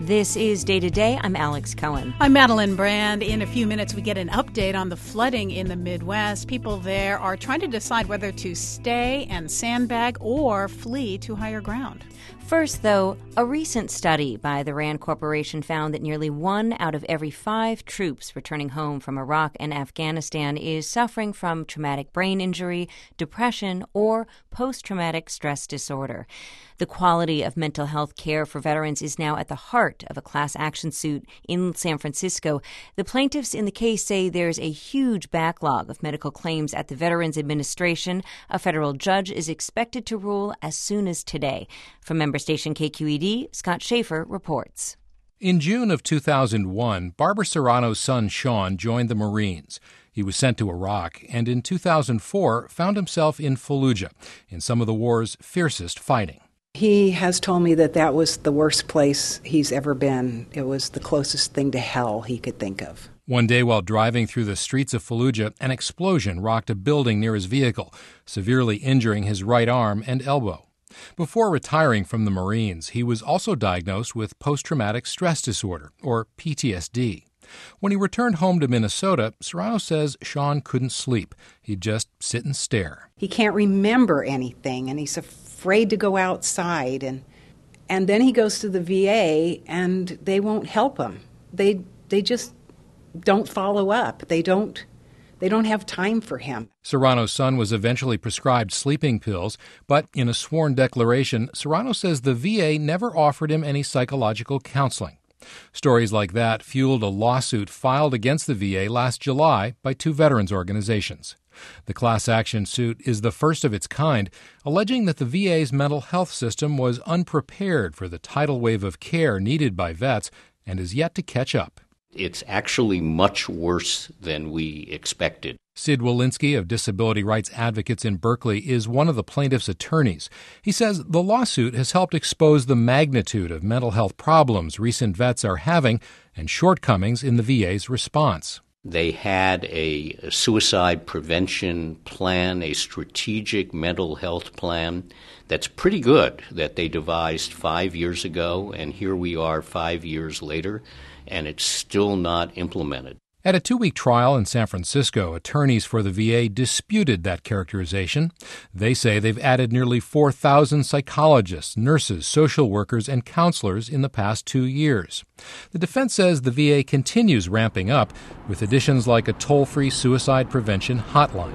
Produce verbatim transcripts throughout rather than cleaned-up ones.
This is Day to Day. I'm Alex Cohen. I'm Madeline Brand. In a few minutes, we get an update on the flooding in the Midwest. People there are trying to decide whether to stay and sandbag or flee to higher ground. First, though, a recent study by the RAND Corporation found that nearly one out of every five troops returning home from Iraq and Afghanistan is suffering from traumatic brain injury, depression, or post-traumatic stress disorder. The quality of mental health care for veterans is now at the heart of a class action suit in San Francisco. The plaintiffs in the case say there's a huge backlog of medical claims at the Veterans Administration. A federal judge is expected to rule as soon as today. From member station K Q E D, Scott Schaefer reports. In June of two thousand one, Barbara Serrano's son Sean joined the Marines. He was sent to Iraq and in two thousand four found himself in Fallujah, in some of the war's fiercest fighting. He has told me that that was the worst place he's ever been. It was the closest thing to hell he could think of. One day while driving through the streets of Fallujah, an explosion rocked a building near his vehicle, severely injuring his right arm and elbow. Before retiring from the Marines, he was also diagnosed with post-traumatic stress disorder, or P T S D. When he returned home to Minnesota, Serrano says Sean couldn't sleep. He'd just sit and stare. He can't remember anything, and he's afraid to go outside. And and then he goes to the V A, and they won't help him. They they just don't follow up. They don't they don't have time for him. Serrano's son was eventually prescribed sleeping pills, but in a sworn declaration, Serrano says the V A never offered him any psychological counseling. Stories like that fueled a lawsuit filed against the V A last July by two veterans organizations. The class action suit is the first of its kind, alleging that the V A's mental health system was unprepared for the tidal wave of care needed by vets and is yet to catch up. It's actually much worse than we expected. Sid Wilinski of Disability Rights Advocates in Berkeley is one of the plaintiff's attorneys. He says the lawsuit has helped expose the magnitude of mental health problems recent vets are having and shortcomings in the V A's response. They had a suicide prevention plan, a strategic mental health plan that's pretty good that they devised five years ago, and here we are five years later, and it's still not implemented. At a two-week trial in San Francisco, attorneys for the V A disputed that characterization. They say they've added nearly four thousand psychologists, nurses, social workers, and counselors in the past two years. The defense says the V A continues ramping up with additions like a toll-free suicide prevention hotline.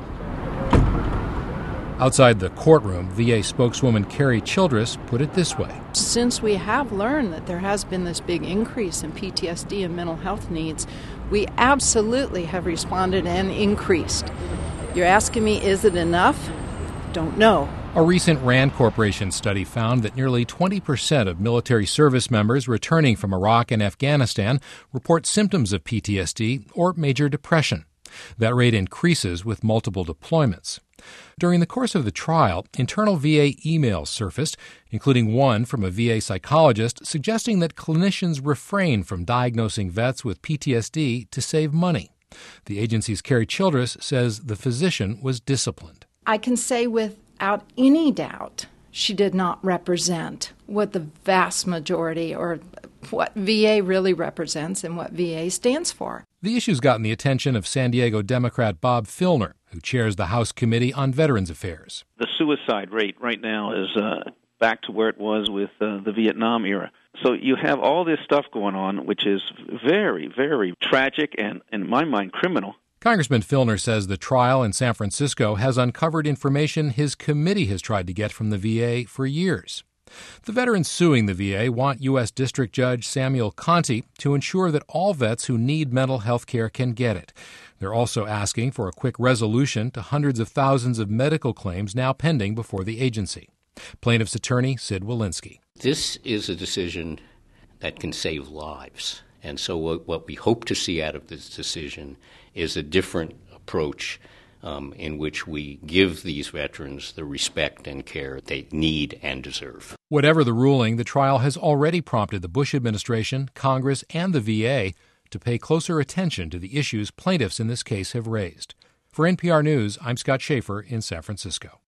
Outside the courtroom, V A spokeswoman Carrie Childress put it this way. Since we have learned that there has been this big increase in P T S D and mental health needs, we absolutely have responded and increased. You're asking me, is it enough? Don't know. A recent RAND Corporation study found that nearly twenty percent of military service members returning from Iraq and Afghanistan report symptoms of P T S D or major depression. That rate increases with multiple deployments. During the course of the trial, internal V A emails surfaced, including one from a V A psychologist suggesting that clinicians refrain from diagnosing vets with P T S D to save money. The agency's Carrie Childress says the physician was disciplined. I can say without any doubt she did not represent what the vast majority or what V A really represents and what V A stands for. The issue's gotten the attention of San Diego Democrat Bob Filner, who chairs the House Committee on Veterans Affairs. The suicide rate right now is uh, back to where it was with uh, the Vietnam era. So you have all this stuff going on, which is very, very tragic and, in my mind, criminal. Congressman Filner says the trial in San Francisco has uncovered information his committee has tried to get from the V A for years. The veterans suing the V A want U S. District Judge Samuel Conti to ensure that all vets who need mental health care can get it. They're also asking for a quick resolution to hundreds of thousands of medical claims now pending before the agency. Plaintiff's attorney Sid Wilinski. This is a decision that can save lives. And so what, what we hope to see out of this decision is a different approach um, in which we give these veterans the respect and care they need and deserve. Whatever the ruling, the trial has already prompted the Bush administration, Congress, and the V A to pay closer attention to the issues plaintiffs in this case have raised. For N P R News, I'm Scott Schaefer in San Francisco.